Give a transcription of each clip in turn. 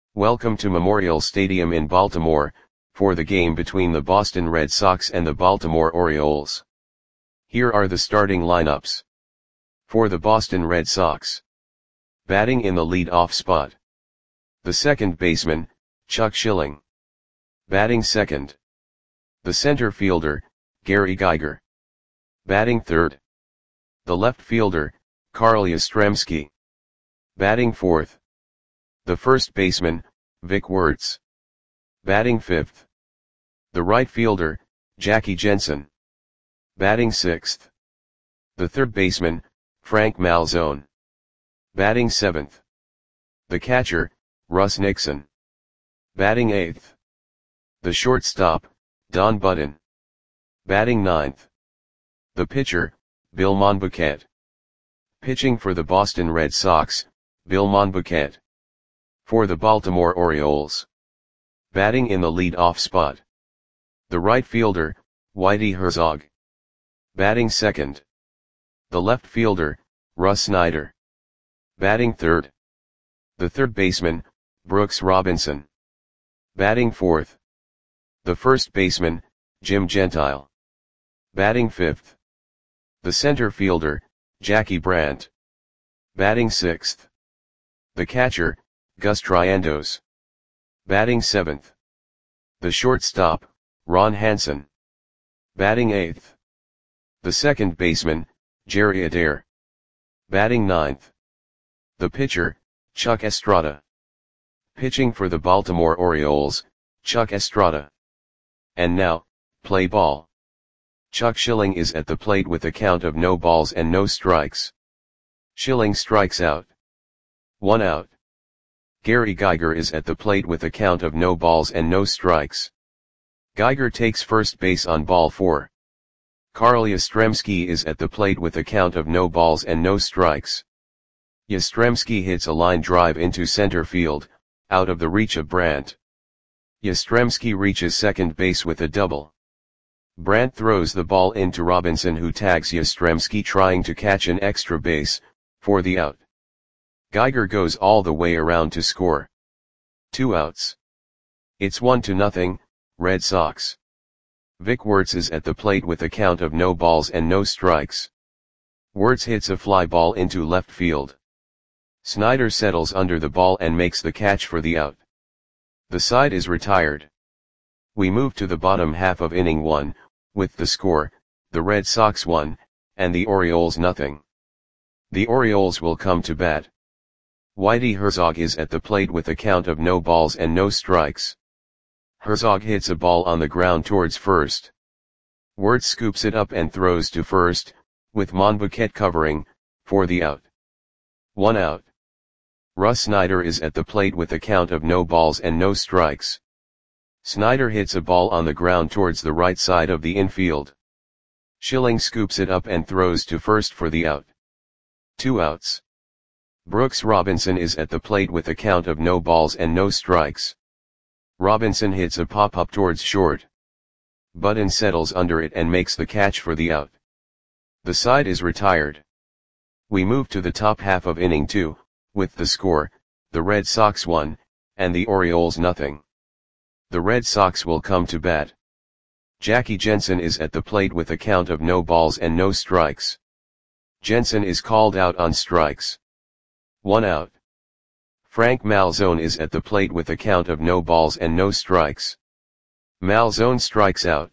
Welcome to Memorial Stadium in Baltimore, for the game between the Boston Red Sox and the Baltimore Orioles. Here are the starting lineups. For the Boston Red Sox. Batting in the lead-off spot. The second baseman, Chuck Schilling. Batting second. The center fielder, Gary Geiger. Batting third. The left fielder, Carl Yastrzemski. Batting fourth. The first baseman, Vic Wertz. Batting fifth. The right fielder, Jackie Jensen. Batting sixth. The third baseman, Frank Malzone. Batting seventh. The catcher, Russ Nixon. Batting eighth. The shortstop, Don Button. Batting ninth. The pitcher, Bill Monbouquet. Pitching for the Boston Red Sox, Bill Monbouquet. For the Baltimore Orioles. Batting in the lead-off spot. The right fielder, Whitey Herzog. Batting second. The left fielder, Russ Snyder. Batting third. The third baseman, Brooks Robinson. Batting fourth. The first baseman, Jim Gentile. Batting fifth. The center fielder, Jackie Brandt. Batting sixth. The catcher, Gus Triandos. Batting seventh. The shortstop, Ron Hansen. Batting eighth. The second baseman, Jerry Adair. Batting ninth. The pitcher, Chuck Estrada. Pitching for the Baltimore Orioles, Chuck Estrada. And now, play ball. Chuck Schilling is at the plate with a count of no balls and no strikes. Schilling strikes out. 1 out. Gary Geiger is at the plate with a count of no balls and no strikes. Geiger takes first base on ball 4. Carl Yastrzemski is at the plate with a count of no balls and no strikes. Yastrzemski hits a line drive into center field, out of the reach of Brandt. Yastrzemski reaches second base with a double. Brandt throws the ball into Robinson, who tags Yastrzemski trying to catch an extra base, for the out. Geiger goes all the way around to score. 2 outs. It's 1-0, Red Sox. Vic Wertz is at the plate with a count of no balls and no strikes. Wertz hits a fly ball into left field. Snyder settles under the ball and makes the catch for the out. The side is retired. We move to the bottom half of inning 1, with the score, the Red Sox 1, and the Orioles 0. The Orioles will come to bat. Whitey Herzog is at the plate with a count of no balls and no strikes. Herzog hits a ball on the ground towards first. Wertz scoops it up and throws to first, with Monbouquet covering, for the out. 1 out. Russ Snyder is at the plate with a count of no balls and no strikes. Snyder hits a ball on the ground towards the right side of the infield. Schilling scoops it up and throws to first for the out. 2 outs. Brooks Robinson is at the plate with a count of no balls and no strikes. Robinson hits a pop-up towards short. Button settles under it and makes the catch for the out. The side is retired. We move to the top half of inning 2, with the score, the Red Sox 1, and the Orioles 0. The Red Sox will come to bat. Jackie Jensen is at the plate with a count of no balls and no strikes. Jensen is called out on strikes. 1 out. Frank Malzone is at the plate with a count of no balls and no strikes. Malzone strikes out.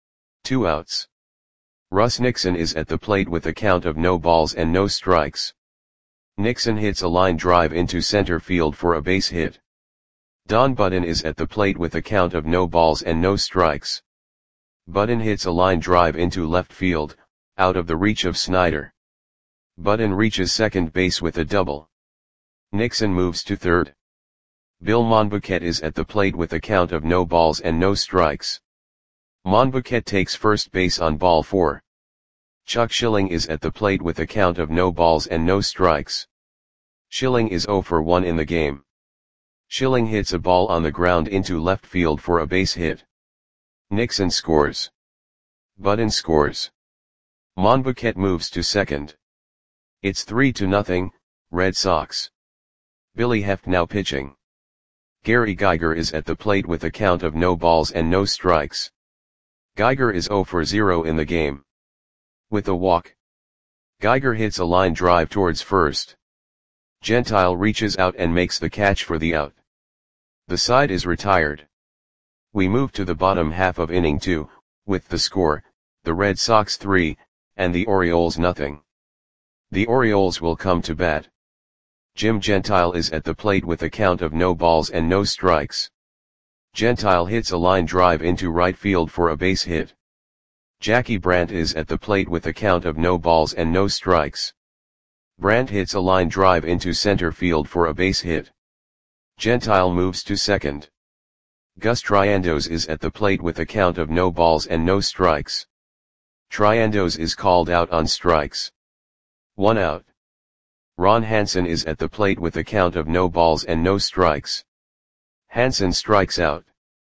2 outs. Russ Nixon is at the plate with a count of no balls and no strikes. Nixon hits a line drive into center field for a base hit. Don Button is at the plate with a count of no balls and no strikes. Button hits a line drive into left field, out of the reach of Snyder. Button reaches second base with a double. Nixon moves to third. Bill Monbouquet is at the plate with a count of no balls and no strikes. Monbouquet takes first base on ball 4. Chuck Schilling is at the plate with a count of no balls and no strikes. Schilling is 0 for 1 in the game. Schilling hits a ball on the ground into left field for a base hit. Nixon scores. Button scores. Monbouquet moves to second. It's 3-0, Red Sox. Billy Heft now pitching. Gary Geiger is at the plate with a count of no balls and no strikes. Geiger is 0 for 0 in the game. With a walk, Geiger hits a line drive towards first. Gentile reaches out and makes the catch for the out. The side is retired. We move to the bottom half of inning 2, with the score, the Red Sox 3, and the Orioles nothing. The Orioles will come to bat. Jim Gentile is at the plate with a count of no balls and no strikes. Gentile hits a line drive into right field for a base hit. Jackie Brandt is at the plate with a count of no balls and no strikes. Brandt hits a line drive into center field for a base hit. Gentile moves to second. Gus Triandos is at the plate with a count of no balls and no strikes. Triandos is called out on strikes. 1 out. Ron Hansen is at the plate with a count of no balls and no strikes. Hansen strikes out.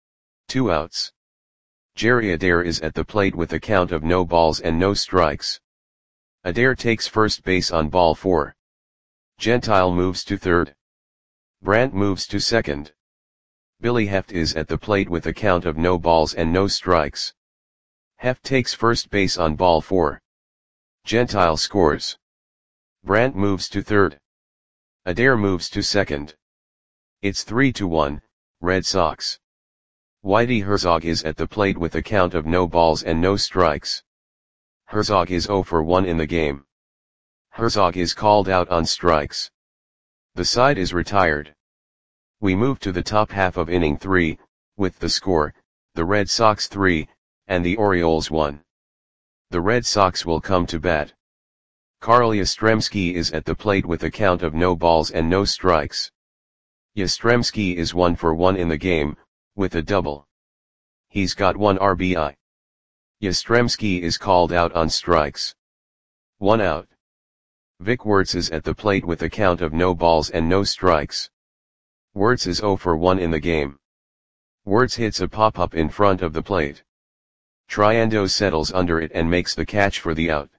2 outs. Jerry Adair is at the plate with a count of no balls and no strikes. Adair takes first base on ball 4. Gentile moves to third. Brandt moves to second. Billy Heft is at the plate with a count of no balls and no strikes. Heft takes first base on ball 4. Gentile scores. Brandt moves to third. Adair moves to second. It's 3-1, Red Sox. Whitey Herzog is at the plate with a count of no balls and no strikes. Herzog is 0 for 1 in the game. Herzog is called out on strikes. The side is retired. We move to the top half of inning 3, with the score, the Red Sox 3, and the Orioles 1. The Red Sox will come to bat. Carl Yastrzemski is at the plate with a count of no balls and no strikes. Yastrzemski is 1 for 1 in the game, with a double. He's got 1 RBI. Yastrzemski is called out on strikes. 1 out. Vic Wertz is at the plate with a count of no balls and no strikes. Wertz is 0 for 1 in the game. Wertz hits a pop-up in front of the plate. Triandos settles under it and makes the catch for the out.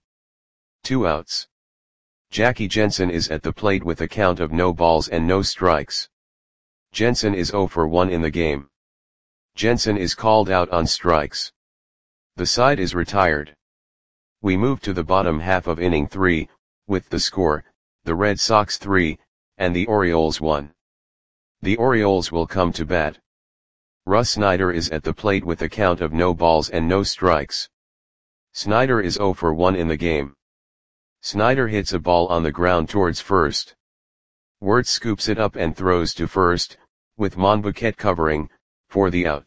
2 outs. Jackie Jensen is at the plate with a count of no balls and no strikes. Jensen is 0 for 1 in the game. Jensen is called out on strikes. The side is retired. We move to the bottom half of inning 3, with the score, the Red Sox 3, and the Orioles 1. The Orioles will come to bat. Russ Snyder is at the plate with a count of no balls and no strikes. Snyder is 0 for 1 in the game. Snyder hits a ball on the ground towards first. Wertz scoops it up and throws to first, with Monbouquet covering, for the out.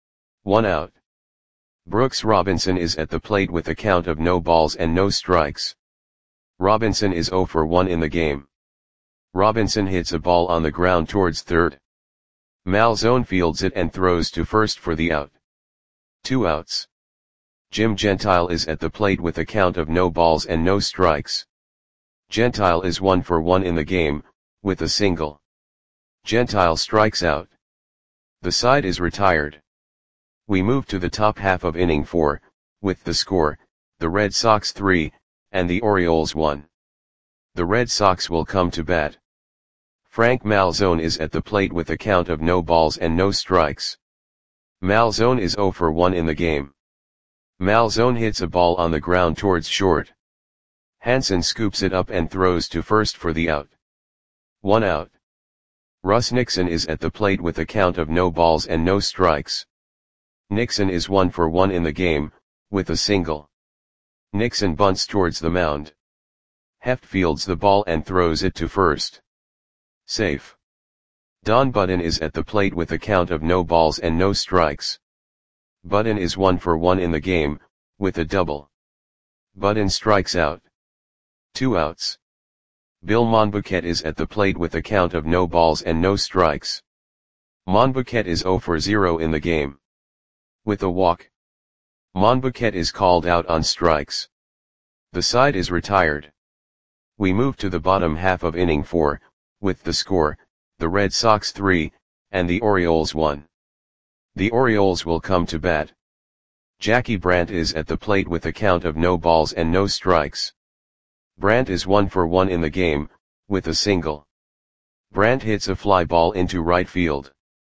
1 out. Brooks Robinson is at the plate with a count of no balls and no strikes. Robinson is 0 for 1 in the game. Robinson hits a ball on the ground towards third. Malzone fields it and throws to first for the out. 2 outs. Jim Gentile is at the plate with a count of no balls and no strikes. Gentile is 1 for 1 in the game, with a single. Gentile strikes out. The side is retired. We move to the top half of inning 4, with the score, the Red Sox 3, and the Orioles 1. The Red Sox will come to bat. Frank Malzone is at the plate with a count of no balls and no strikes. Malzone is 0 for 1 in the game. Malzone hits a ball on the ground towards short. Hansen scoops it up and throws to first for the out. 1 out. Russ Nixon is at the plate with a count of no balls and no strikes. Nixon is 1 for 1 in the game, with a single. Nixon bunts towards the mound. Heft fields the ball and throws it to first. Safe. Don Budden is at the plate with a count of no balls and no strikes. Budden is 1 for 1 in the game, with a double. Budden strikes out. 2 outs. Bill Monbouquet is at the plate with a count of no balls and no strikes. Monbouquet is 0 for 0 in the game. With a walk, Monbouquet is called out on strikes. The side is retired. We move to the bottom half of inning 4, with the score, the Red Sox 3, and the Orioles 1. The Orioles will come to bat. Jackie Brandt is at the plate with a count of no balls and no strikes. Brandt is 1 for 1 in the game, with a single. Brandt hits a fly ball into right field.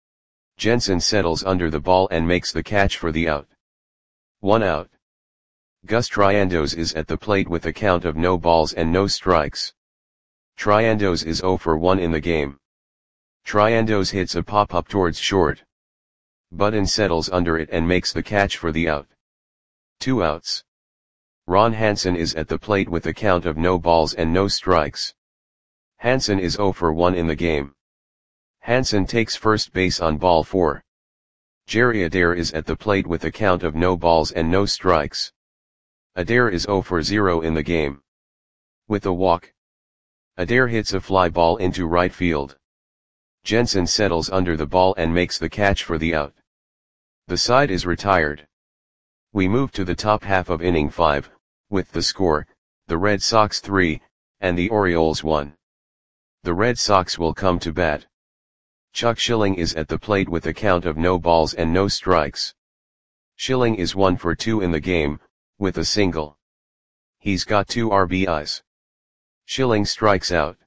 Jensen settles under the ball and makes the catch for the out. 1 out. Gus Triandos is at the plate with a count of no balls and no strikes. Triandos is 0 for 1 in the game. Triandos hits a pop-up towards short. Budden settles under it and makes the catch for the out. 2 outs. Ron Hansen is at the plate with a count of no balls and no strikes. Hansen is 0 for 1 in the game. Hansen takes first base on ball 4. Jerry Adair is at the plate with a count of no balls and no strikes. Adair is 0 for 0 in the game. With a walk, Adair hits a fly ball into right field. Jensen settles under the ball and makes the catch for the out. The side is retired. We move to the top half of inning 5, with the score, the Red Sox 3, and the Orioles 1. The Red Sox will come to bat. Chuck Schilling is at the plate with a count of no balls and no strikes. Schilling is 1 for 2 in the game, with a single. He's got 2 RBIs. Schilling strikes out.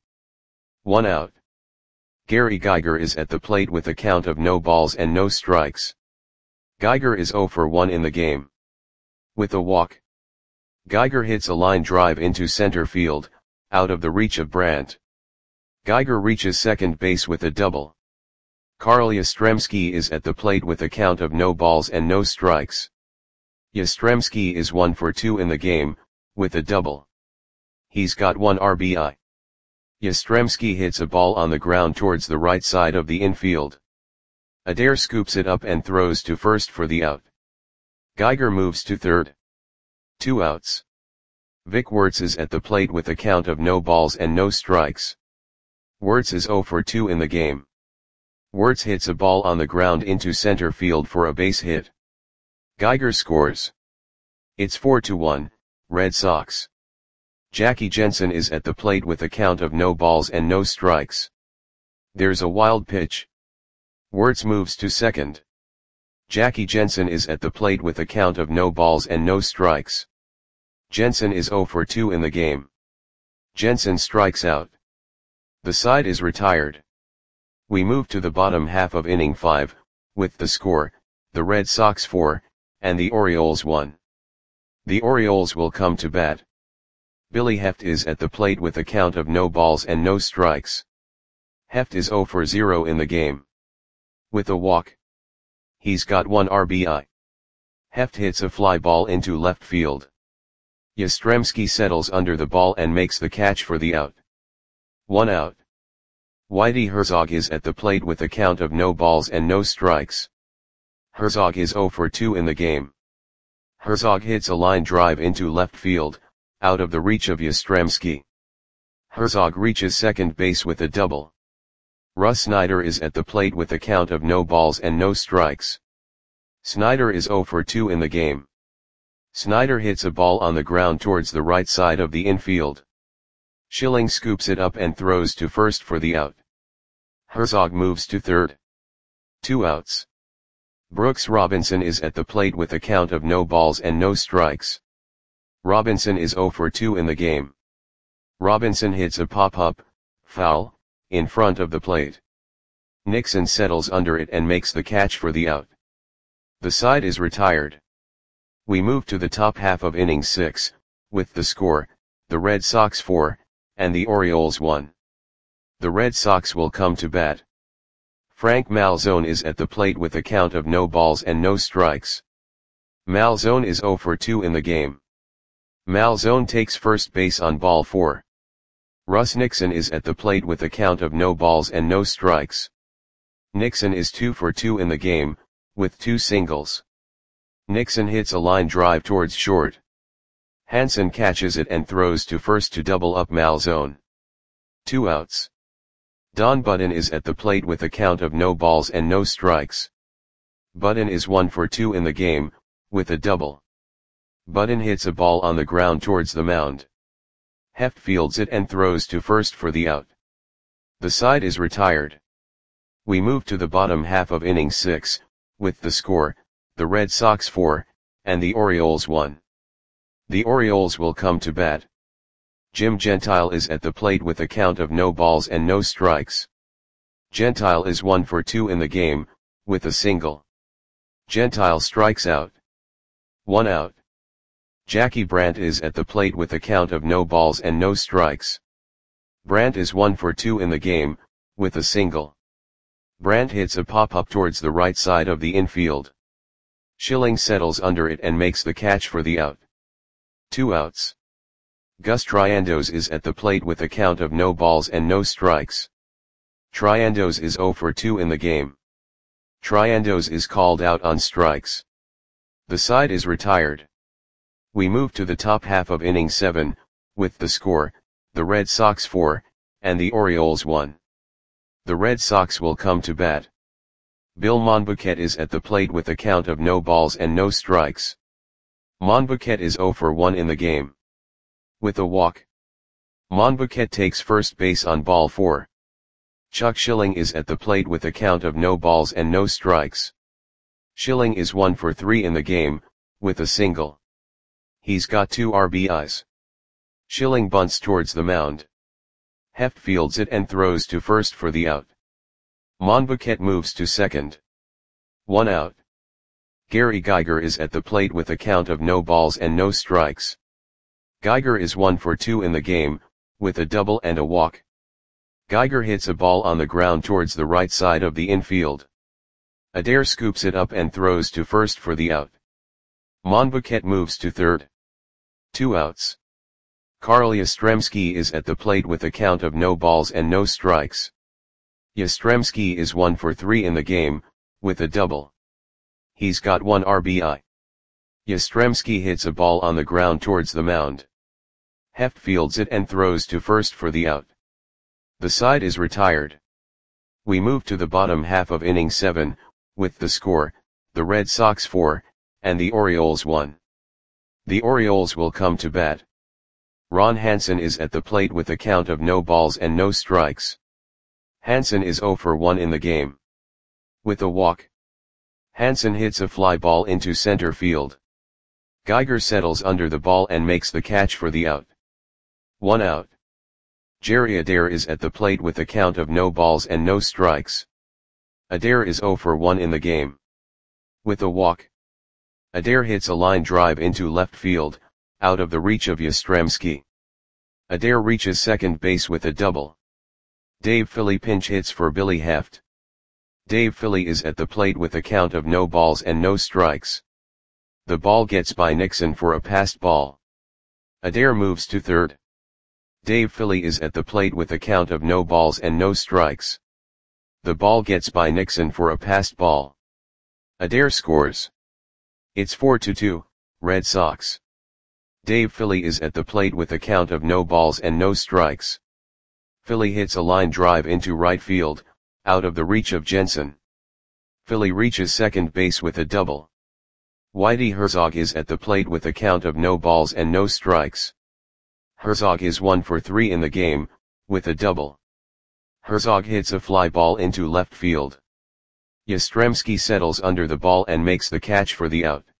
1 out. Gary Geiger is at the plate with a count of no balls and no strikes. Geiger is 0 for 1 in the game. With a walk, Geiger hits a line drive into center field, out of the reach of Brandt. Geiger reaches second base with a double. Carl Yastrzemski is at the plate with a count of no balls and no strikes. Yastrzemski is 1 for 2 in the game, with a double. He's got 1 RBI. Yastrzemski hits a ball on the ground towards the right side of the infield. Adair scoops it up and throws to first for the out. Geiger moves to third. 2 outs. Vic Wertz is at the plate with a count of no balls and no strikes. Wertz is 0 for 2 in the game. Wertz hits a ball on the ground into center field for a base hit. Geiger scores. It's 4-1, Red Sox. Jackie Jensen is at the plate with a count of no balls and no strikes. There's a wild pitch. Wertz moves to second. Jackie Jensen is at the plate with a count of no balls and no strikes. Jensen is 0 for 2 in the game. Jensen strikes out. The side is retired. We move to the bottom half of inning 5, with the score, the Red Sox 4, and the Orioles 1. The Orioles will come to bat. Billy Heft is at the plate with a count of no balls and no strikes. Heft is 0 for 0 in the game. With a walk, he's got 1 RBI. Heft hits a fly ball into left field. Yastrzemski settles under the ball and makes the catch for the out. 1 out. Whitey Herzog is at the plate with a count of no balls and no strikes. Herzog is 0 for 2 in the game. Herzog hits a line drive into left field, out of the reach of Yastrzemski. Herzog reaches second base with a double. Russ Snyder is at the plate with a count of no balls and no strikes. Snyder is 0 for 2 in the game. Snyder hits a ball on the ground towards the right side of the infield. Schilling scoops it up and throws to first for the out. Herzog moves to third. 2 outs. Brooks Robinson is at the plate with a count of no balls and no strikes. Robinson is 0 for 2 in the game. Robinson hits a pop-up, foul, in front of the plate. Nixon settles under it and makes the catch for the out. The side is retired. We move to the top half of inning 6, with the score, the Red Sox 4, and the Orioles 1. The Red Sox will come to bat. Frank Malzone is at the plate with a count of no balls and no strikes. Malzone is 0 for 2 in the game. Malzone takes first base on ball 4. Russ Nixon is at the plate with a count of no balls and no strikes. Nixon is 2 for 2 in the game, with 2 singles. Nixon hits a line drive towards short. Hansen catches it and throws to first to double up Malzone. 2 outs. Don Budden is at the plate with a count of no balls and no strikes. Budden is 1 for 2 in the game, with a double. Budden hits a ball on the ground towards the mound. Heft fields it and throws to first for the out. The side is retired. We move to the bottom half of inning 6, with the score, the Red Sox 4, and the Orioles 1. The Orioles will come to bat. Jim Gentile is at the plate with a count of no balls and no strikes. Gentile is 1 for 2 in the game, with a single. Gentile strikes out. 1 out. Jackie Brandt is at the plate with a count of no balls and no strikes. Brandt is 1 for 2 in the game, with a single. Brandt hits a pop-up towards the right side of the infield. Schilling settles under it and makes the catch for the out. 2 outs. Gus Triandos is at the plate with a count of no balls and no strikes. Triandos is 0 for 2 in the game. Triandos is called out on strikes. The side is retired. We move to the top half of inning 7, with the score, the Red Sox 4, and the Orioles 1. The Red Sox will come to bat. Bill Monbouquet is at the plate with a count of no balls and no strikes. Monbouquet is 0 for 1 in the game. With a walk. Monbouquet takes first base on ball 4. Chuck Schilling is at the plate with a count of no balls and no strikes. Schilling is 1 for 3 in the game, with a single. He's got 2 RBIs. Schilling bunts towards the mound. Heft fields it and throws to first for the out. Monbouquet moves to second. 1 out. Gary Geiger is at the plate with a count of no balls and no strikes. Geiger is 1 for 2 in the game, with a double and a walk. Geiger hits a ball on the ground towards the right side of the infield. Adair scoops it up and throws to first for the out. Monbouquet moves to third. 2 outs. Carl Yastrzemski is at the plate with a count of no balls and no strikes. Yastrzemski is 1 for 3 in the game, with a double. He's got 1 RBI. Yastrzemski hits a ball on the ground towards the mound. Heft fields it and throws to first for the out. The side is retired. We move to the bottom half of inning 7, with the score, the Red Sox 4, and the Orioles 1. The Orioles will come to bat. Ron Hansen is at the plate with a count of no balls and no strikes. Hansen is 0 for 1 in the game. With a walk. Hansen hits a fly ball into center field. Geiger settles under the ball and makes the catch for the out. 1 out. Jerry Adair is at the plate with a count of no balls and no strikes. Adair is 0 for 1 in the game. With a walk. Adair hits a line drive into left field, out of the reach of Yastrzemski. Adair reaches second base with a double. Dave Philly pinch hits for Billy Heft. Dave Philly is at the plate with a count of no balls and no strikes. The ball gets by Nixon for a passed ball. Adair moves to third. Dave Philly is at the plate with a count of no balls and no strikes. The ball gets by Nixon for a passed ball. Adair scores. It's 4-2, Red Sox. Dave Philly is at the plate with a count of no balls and no strikes. Philly hits a line drive into right field, out of the reach of Jensen. Philly reaches second base with a double. Whitey Herzog is at the plate with a count of no balls and no strikes. Herzog is 1 for 3 in the game, with a double. Herzog hits a fly ball into left field. Yastrzemski settles under the ball and makes the catch for the out.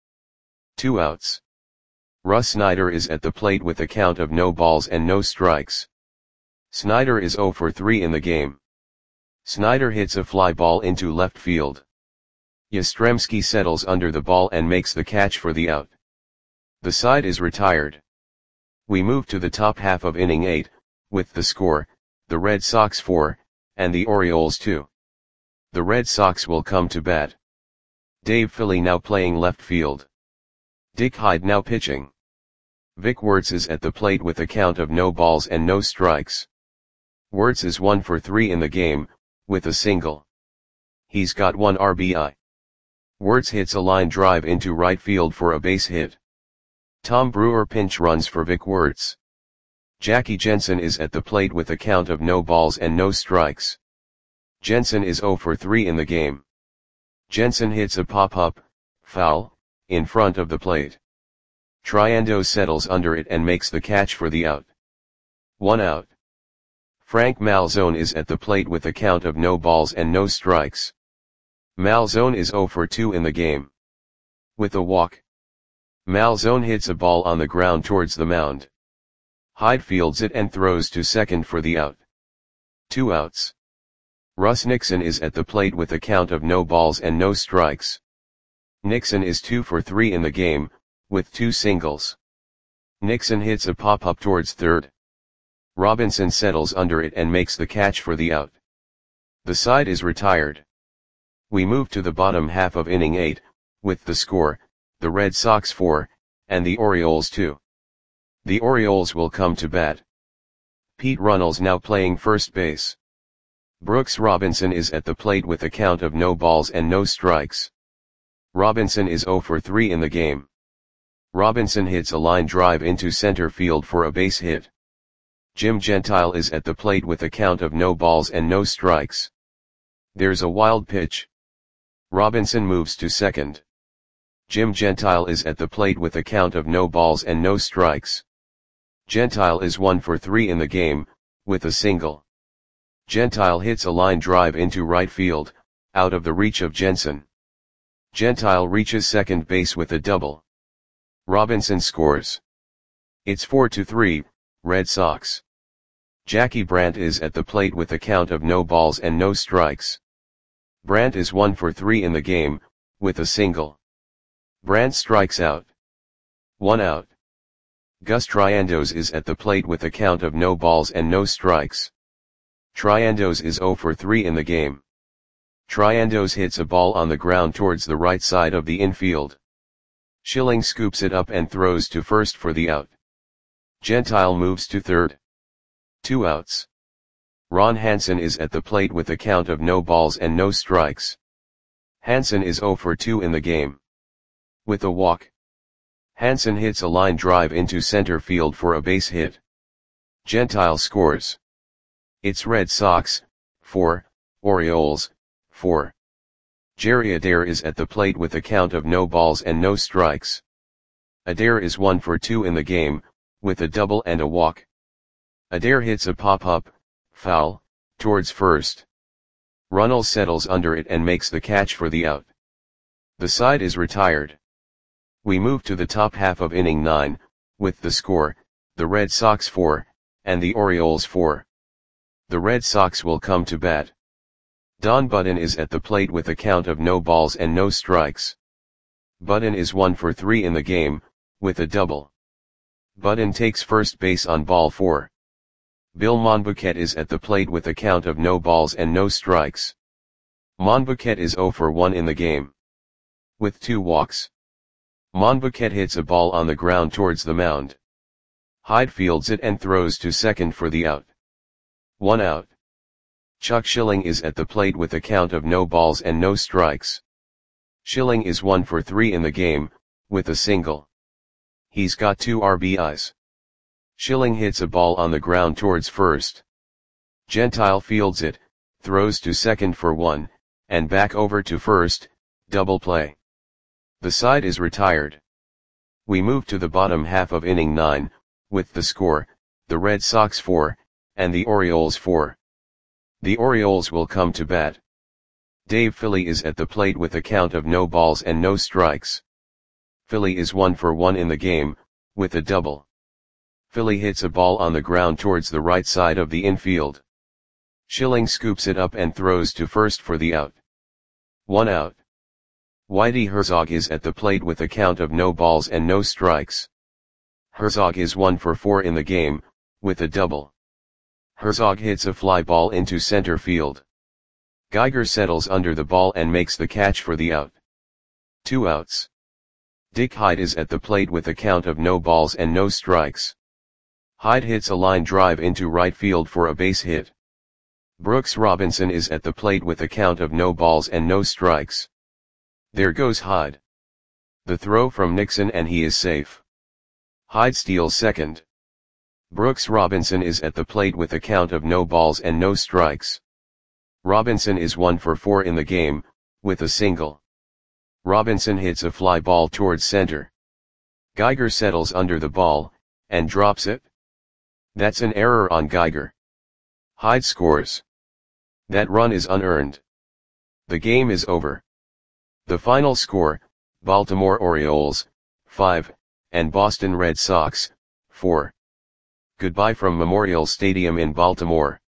2 outs. Russ Snyder is at the plate with a count of no balls and no strikes. Snyder is 0 for 3 in the game. Snyder hits a fly ball into left field. Yastrzemski settles under the ball and makes the catch for the out. The side is retired. We move to the top half of inning 8, with the score, the Red Sox 4, and the Orioles 2. The Red Sox will come to bat. Dave Philly now playing left field. Dick Hyde now pitching. Vic Wertz is at the plate with a count of no balls and no strikes. Wertz is 1 for 3 in the game, with a single. He's got 1 RBI. Wertz hits a line drive into right field for a base hit. Tom Brewer pinch runs for Vic Wertz. Jackie Jensen is at the plate with a count of no balls and no strikes. Jensen is 0 for 3 in the game. Jensen hits a pop-up, foul, in front of the plate. Triandos settles under it and makes the catch for the out. 1 out. Frank Malzone is at the plate with a count of no balls and no strikes. Malzone is 0 for 2 in the game. With a walk. Malzone hits a ball on the ground towards the mound. Hyde fields it and throws to second for the out. 2 outs. Russ Nixon is at the plate with a count of no balls and no strikes. Nixon is 2 for 3 in the game, with 2 singles. Nixon hits a pop-up towards third. Robinson settles under it and makes the catch for the out. The side is retired. We move to the bottom half of inning 8, with the score, the Red Sox 4, and the Orioles 2. The Orioles will come to bat. Pete Runnels now playing first base. Brooks Robinson is at the plate with a count of no balls and no strikes. Robinson is 0 for 3 in the game. Robinson hits a line drive into center field for a base hit. Jim Gentile is at the plate with a count of no balls and no strikes. There's a wild pitch. Robinson moves to second. Jim Gentile is at the plate with a count of no balls and no strikes. Gentile is 1 for 3 in the game, with a single. Gentile hits a line drive into right field, out of the reach of Jensen. Gentile reaches second base with a double. Robinson scores. It's 4-3, Red Sox. Jackie Brandt is at the plate with a count of no balls and no strikes. Brandt is 1 for 3 in the game, with a single. Brandt strikes out. 1 out. Gus Triandos is at the plate with a count of no balls and no strikes. Triandos is 0 for 3 in the game. Triandos hits a ball on the ground towards the right side of the infield. Schilling scoops it up and throws to first for the out. Gentile moves to third. 2 outs. Ron Hansen is at the plate with a count of no balls and no strikes. Hansen is 0 for 2 in the game. With a walk. Hansen hits a line drive into center field for a base hit. Gentile scores. It's Red Sox, 4, Orioles, 4. Jerry Adair is at the plate with a count of no balls and no strikes. Adair is 1 for 2 in the game, with a double and a walk. Adair hits a pop-up, foul, towards first. Runnels settles under it and makes the catch for the out. The side is retired. We move to the top half of inning 9, with the score, the Red Sox 4, and the Orioles 4. The Red Sox will come to bat. Don Budden is at the plate with a count of no balls and no strikes. Budden is 1 for 3 in the game, with a double. Budden takes first base on ball 4. Bill Monbouquet is at the plate with a count of no balls and no strikes. Monbouquet is 0 for 1 in the game. With 2 walks. Monbouquet hits a ball on the ground towards the mound. Hyde fields it and throws to second for the out. 1 out. Chuck Schilling is at the plate with a count of no balls and no strikes. Schilling is 1 for 3 in the game, with a single. He's got 2 RBIs. Schilling hits a ball on the ground towards first. Gentile fields it, throws to second for 1, and back over to first, double play. The side is retired. We move to the bottom half of inning 9, with the score, the Red Sox 4, and the Orioles 4. The Orioles will come to bat. Dave Philly is at the plate with a count of no balls and no strikes. Philly is 1 for 1 in the game, with a double. Philly hits a ball on the ground towards the right side of the infield. Schilling scoops it up and throws to first for the out. 1 out. Whitey Herzog is at the plate with a count of no balls and no strikes. Herzog is 1 for 4 in the game, with a double. Herzog hits a fly ball into center field. Geiger settles under the ball and makes the catch for the out. 2 outs. Dick Hyde is at the plate with a count of no balls and no strikes. Hyde hits a line drive into right field for a base hit. Brooks Robinson is at the plate with a count of no balls and no strikes. There goes Hyde. The throw from Nixon and he is safe. Hyde steals second. Brooks Robinson is at the plate with a count of no balls and no strikes. Robinson is 1 for 4 in the game, with a single. Robinson hits a fly ball towards center. Geiger settles under the ball, and drops it. That's an error on Geiger. Hyde scores. That run is unearned. The game is over. The final score, Baltimore Orioles, 5, and Boston Red Sox, 4. Goodbye from Memorial Stadium in Baltimore.